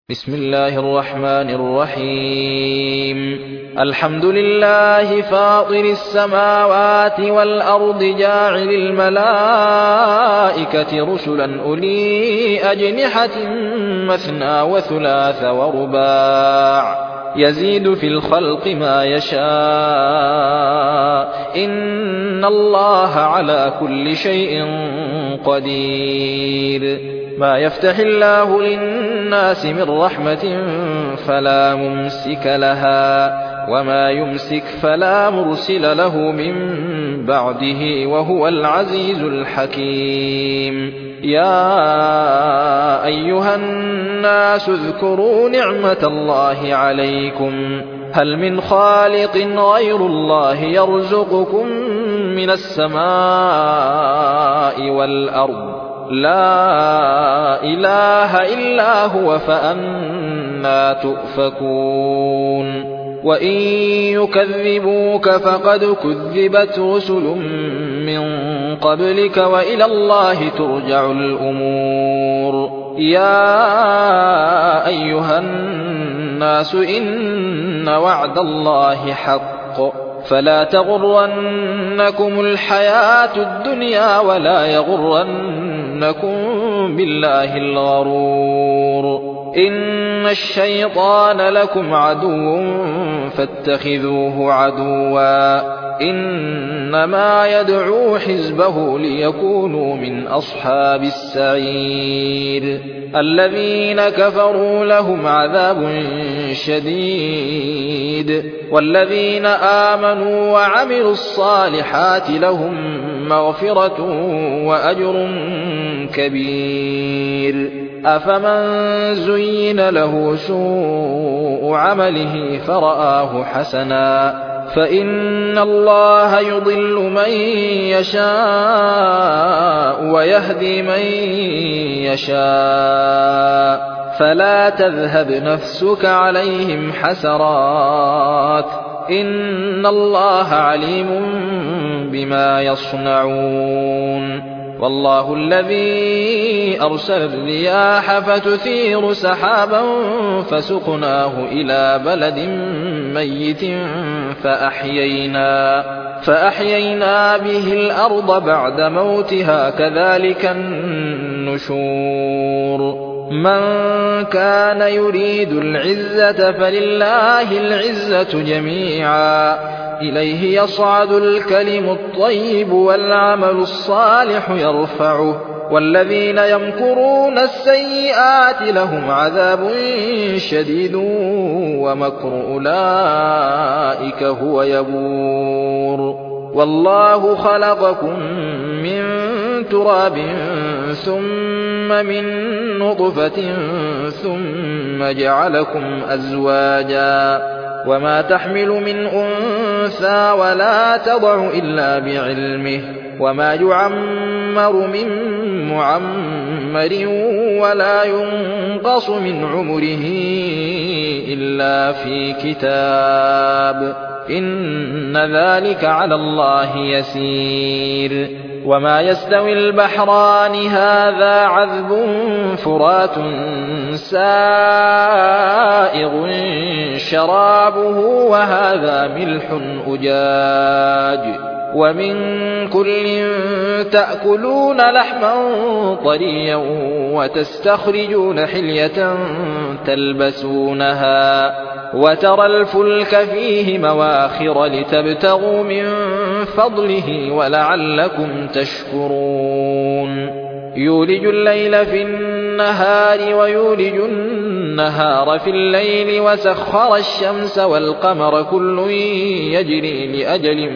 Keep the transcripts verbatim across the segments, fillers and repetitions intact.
بسم الله الرحمن الرحيم الحمد لله فاطر السماوات والأرض جاعل الملائكة رسلا أولي أجنحة مثنى وثلاث ورباع يزيد في الخلق ما يشاء إن الله على كل شيء قدير ما يفتح الله للناس من رحمة فلا ممسك لها وما يمسك فلا مرسل له من بعده وهو العزيز الحكيم يا أيها الناس اذكروا نعمة الله عليكم هل من خالق غير الله يرزقكم من السماء والأرض لا إله إلا هو فأنى تؤفكون وإن يكذبوك فقد كذبت رسل من قبلك وإلى الله ترجع الأمور يا أيها الناس إن وعد الله حق فلا تغرنكم الحياة الدنيا ولا يغرنكم بالله الغرور إن الشيطان لكم عدو فاتخذوه عدوا إنما يدعو حزبه ليكونوا من أصحاب السعير الذين كفروا لهم عذاب شديد والذين آمنوا وعملوا الصالحات لهم مغفرة وأجر كبير أفمن زين له سوء عمله فرآه حسنا فإن الله يضل من يشاء ويهدي من يشاء فلا تذهب نفسك عليهم حسرات إن الله عليم بما يصنعون والله الذي أرسل الرياح فتثير سحابا فسقناه إلى بلد ميت فأحيينا, فأحيينا به الأرض بعد موتها كذلك النشور من كان يريد العزة فلله العزة جميعا إليه يصعد الكلم الطيب والعمل الصالح يرفعه والذين يمكرون السيئات لهم عذاب شديد ومكر أولئك هو يبور والله خلقكم من تراب ثم من نطفة ثم جعلكم أزواجا وما تحمل من أنثى ولا تضع إلا بعلمه وما يعمر من معمر ولا ينقص من عمره إلا في كتاب إن ذلك على الله يسير وما يستوي البحران هذا عذب فرات سائغ شرابه وهذا ملح أجاج ومن كل تأكلون لحما طريا وتستخرجون حلية تلبسونها وترى الفلك فيه مواخر لتبتغوا من فضله ولعلكم تشكرون يولج الليل في النهار ويولج النهار في الليل وسخر الشمس والقمر كل يجري لأجل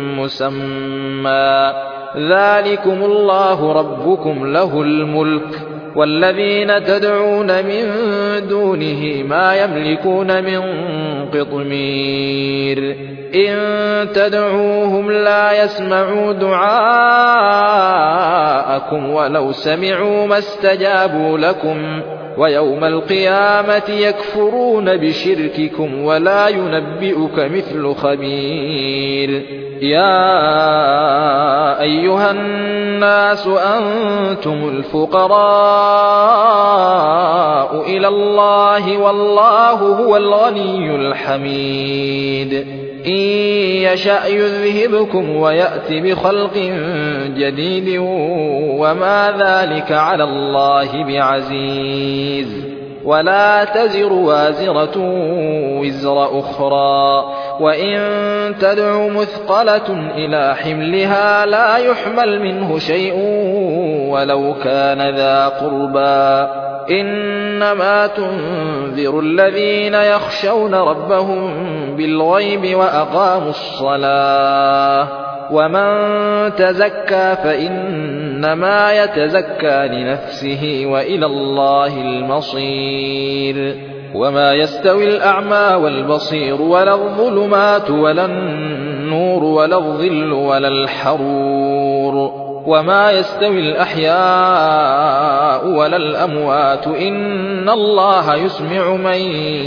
مسمى ذلكم الله ربكم له الملك والذين تدعون من دونه ما يملكون من قطمير إن تدعوهم لا يسمعوا دعاءكم ولو سمعوا ما استجابوا لكم ويوم القيامة يكفرون بشرككم ولا ينبئك مثل خبير يا أيها الناس أنتم الفقراء إلى الله والله هو الغني الحميد إن يشأ يذهبكم ويأت بخلق جديد وما ذلك على الله بعزيز ولا تزر وازرة وزر أخرى وإن تدع مثقلة إلى حملها لا يحمل منه شيء ولو كان ذا قربى إنما تنذر الذين يخشون ربهم بالغيب وأقاموا الصلاة ومن تزكى فإنما يتزكى لنفسه وإلى الله المصير وما يستوي الأعمى والبصير ولا الظلمات ولا النور ولا الظل ولا الحرور وما يستوي الأحياء ولا الأموات إن الله يسمع من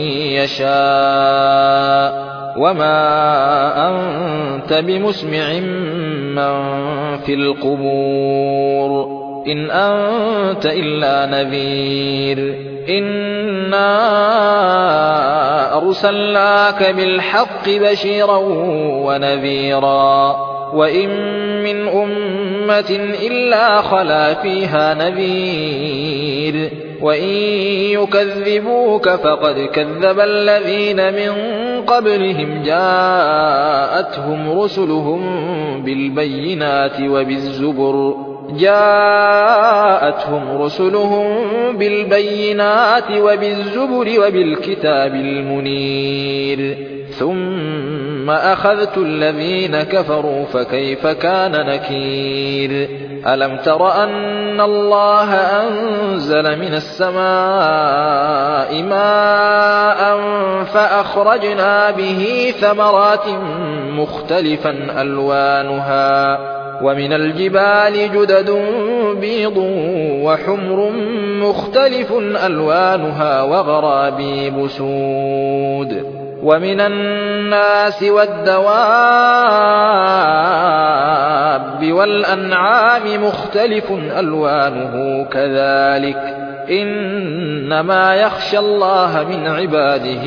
يشاء وما أنت بمسمع من في القبور إن أنت إلا نذير إنا أرسلناك بالحق بشيرا ونذيرا وإن من أمة إلا خلا فيها نذير وإن يكذبوك فقد كذب الذين من قبلهم جاءتهم رسلهم بالبينات وبالزبر جاءتهم رسلهم بالبينات وبالزبر وبالكتاب المنير ثم أخذت الذين كفروا فكيف كان نكير ألم تر أن الله أنزل من السماء ماء فأخرجنا به ثمرات مختلفا ألوانها ومن الجبال جدد بيض وحمر مختلف ألوانها وغرابيب سود ومن الناس والدواب والأنعام مختلف ألوانه كذلك إنما يخشى الله من عباده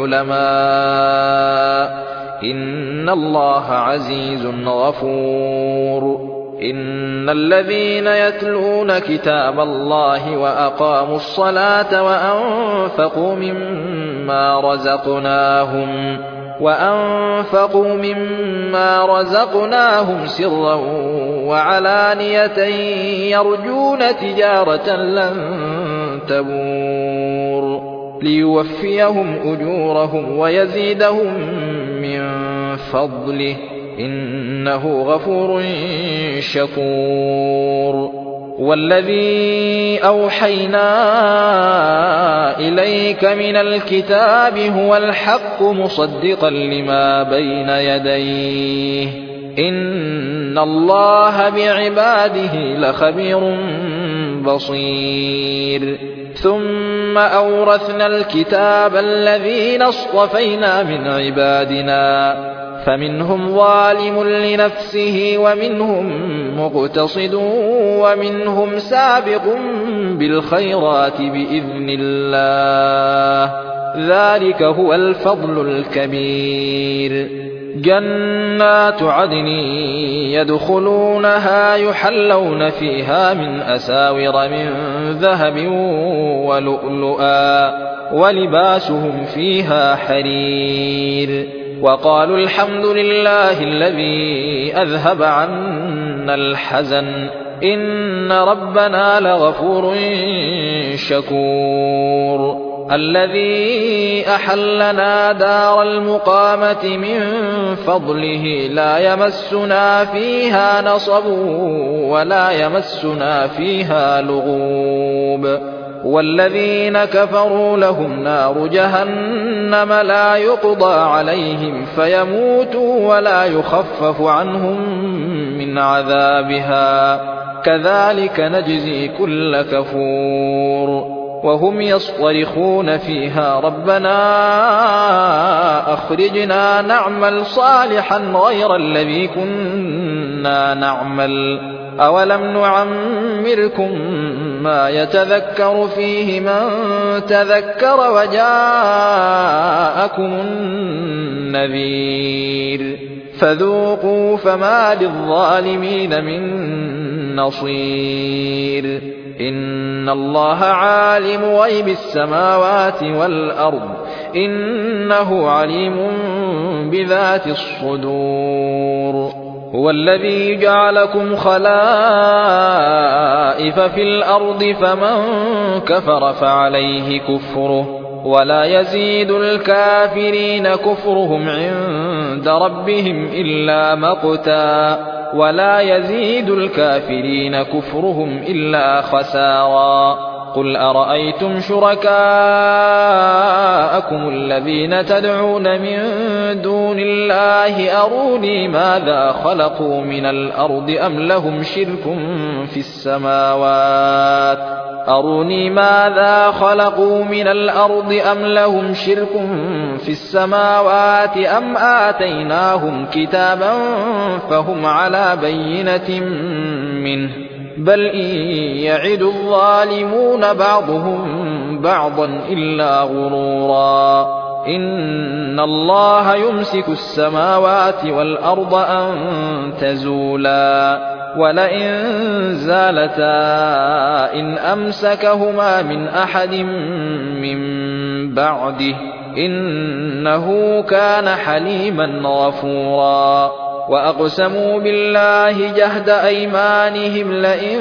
العلماء إن الله عزيز غفور إن الذين يتلون كتاب الله وأقاموا الصلاة وأنفقوا مما رزقناهم وأنفقوا مما رزقناهم سرا وعلانية يرجون تجارة لن تبور ليوفيهم أجورهم ويزيدهم من فضله إنه غفور شكور والذي أوحينا إليك من الكتاب هو الحق مصدقا لما بين يديه إن الله بعباده لخبير بصير ثم أورثنا الكتاب الذين اصطفينا من عبادنا فمنهم ظالم لنفسه ومنهم مقتصد ومنهم سابق بالخيرات بإذن الله ذلك هو الفضل الكبير جنات عدن يدخلونها يحلون فيها من أساور من ذهب ولؤلؤا ولباسهم فيها حرير وقالوا الحمد لله الذي أذهب عنا الحزن إن ربنا لغفور شكور الذي أحلنا دار المقامة من فضله لا يمسنا فيها نصب ولا يمسنا فيها لغوب والذين كفروا لهم نار جهنم لا يقضى عليهم فيموتوا ولا يخفف عنهم من عذابها كذلك نجزي كل كفور وهم يصطرخون فيها ربنا أخرجنا نعمل صالحا غير الذي كنا نعمل أولم نعمركم ما يتذكر فيه من تذكر وجاءكم النذير فذوقوا فما للظالمين من نصير إن الله عالم غيب السماوات والأرض إنه عليم بذات الصدور هو الذي جعلكم خلائف في الأرض فمن كفر فعليه كفره ولا يزيد الكافرين كفرهم عند ربهم إلا مقتا ولا يزيد الكافرين كفرهم إلا خسارا قل أرأيتم شركاءكم الذين تدعون من دون الله أروني ماذا خلقوا من الأرض أم لهم شرك في السماوات أروني ماذا خلقوا من الأرض أم لهم شرك في السماوات أم آتيناهم كتابا فهم على بينة منه بل إن يعد الظالمون بعضهم بعضا إلا غرورا إن الله يمسك السماوات والأرض أن تزولا ولئن زالتا إن أمسكهما من أحد من بعده إنه كان حليما غفورا وأقسموا بالله جهد أيمانهم لئن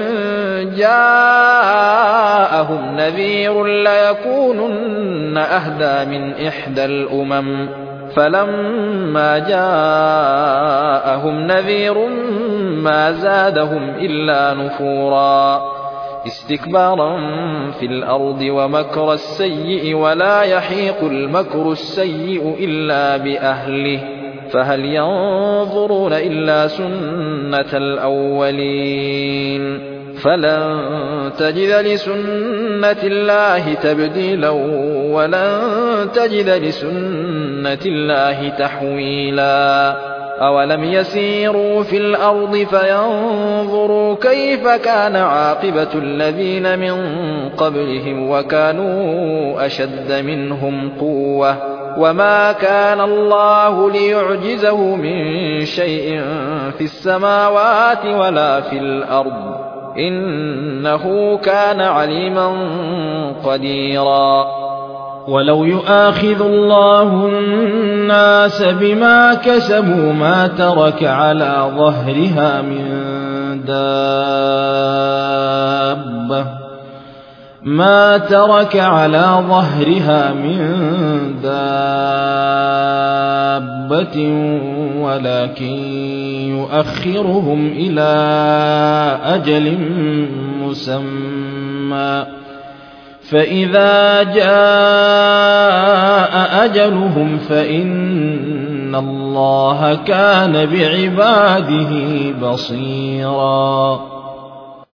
جاءهم نذير ليكونن أهدى من إحدى الأمم فلما جاءهم نذير ما زادهم إلا نفورا استكبارا في الأرض ومكر السيء ولا يحيق المكر السيء إلا بأهله فهل ينظرون إلا سنة الأولين فلن تجد لسنة الله تبديلا ولن تجد لسنة الله تحويلا أولم يسيروا في الأرض فينظروا كيف كان عاقبة الذين من قبلهم وكانوا أشد منهم قوة وما كان الله ليعجزه من شيء في السماوات ولا في الأرض إنه كان عليما قديرا ولو يؤاخذ الله الناس بما كسبوا ما ترك على ظهرها من دابة ما ترك على ظهرها من دابة ولكن يؤخرهم إلى أجل مسمى فإذا جاء أجلهم فإن الله كان بعباده بصيرا